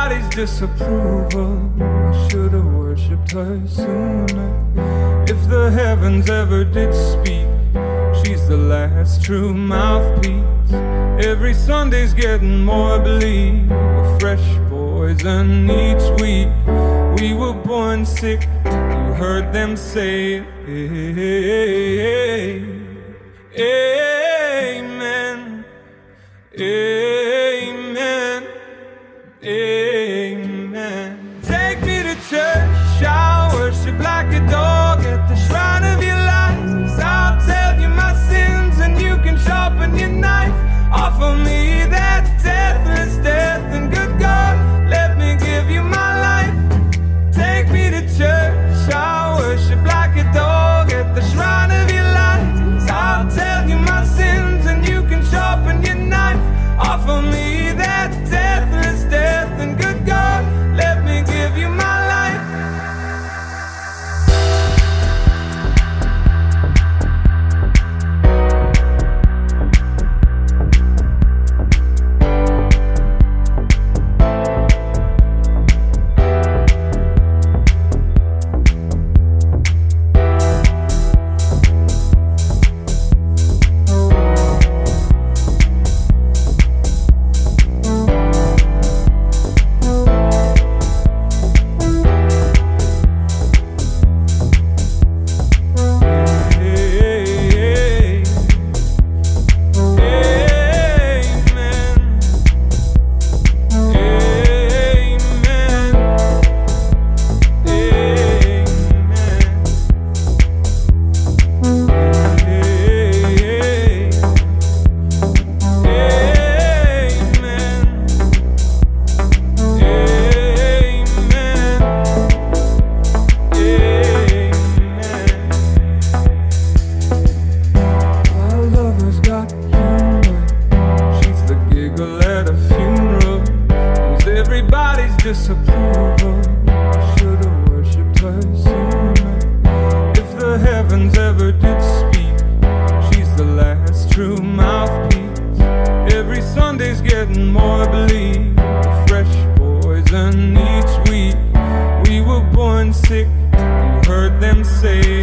everybody's disapproval. I should have worshipped her sooner. If the heavens ever did speak, she's the last true mouthpiece. Every Sunday's getting more bleak, a fresh poison each week. We were born sick, you heard them say amen, amen, amen. Take me to church, I'll worship like a dog at the shrine of your lies. I'll tell you my sins and you can sharpen your knife. Offer me that deathless death, and good God, let me give you my life. Take me to church, I'll worship like a dog at the shrine of your lies. I'll tell you my sins and you can sharpen your knife. Offer me that deathless death, and good God, let me give you my life. Everybody's disapproval. I should have worshipped her sooner. If the heavens ever did speak, she's the last true mouthpiece. Every Sunday's getting more bleak, a fresh poison each week. We were born sick, you heard them say